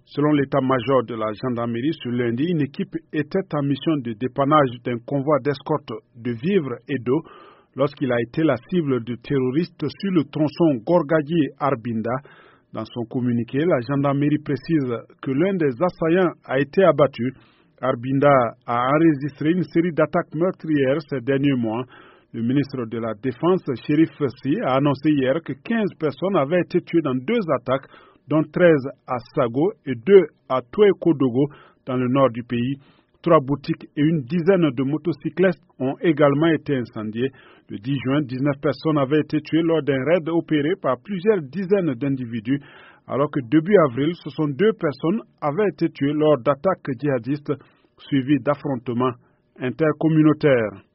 Selon l'état-major de la gendarmerie, ce lundi, une équipe était en mission de dépannage d'un convoi d'escorte de vivres et d'eau lorsqu'il a été la cible de terroristes sur le tronçon Gorgadié-Arbinda. Dans son communiqué, la gendarmerie précise que l'un des assaillants a été abattu. Arbinda a enregistré une série d'attaques meurtrières ces derniers mois. Le ministre de la Défense, Chérif Fessi, a annoncé hier que 15 personnes avaient été tuées dans 2 attaques, dont 13 à Sago et 2 à Toué-Kodogo, dans le nord du pays. 3 boutiques et une dizaine de motocyclistes ont également été incendiées. Le 10 juin, 19 personnes avaient été tuées lors d'un raid opéré par plusieurs dizaines d'individus, alors que début avril, 62 personnes avaient été tuées lors d'attaques djihadistes suivies d'affrontements intercommunautaires.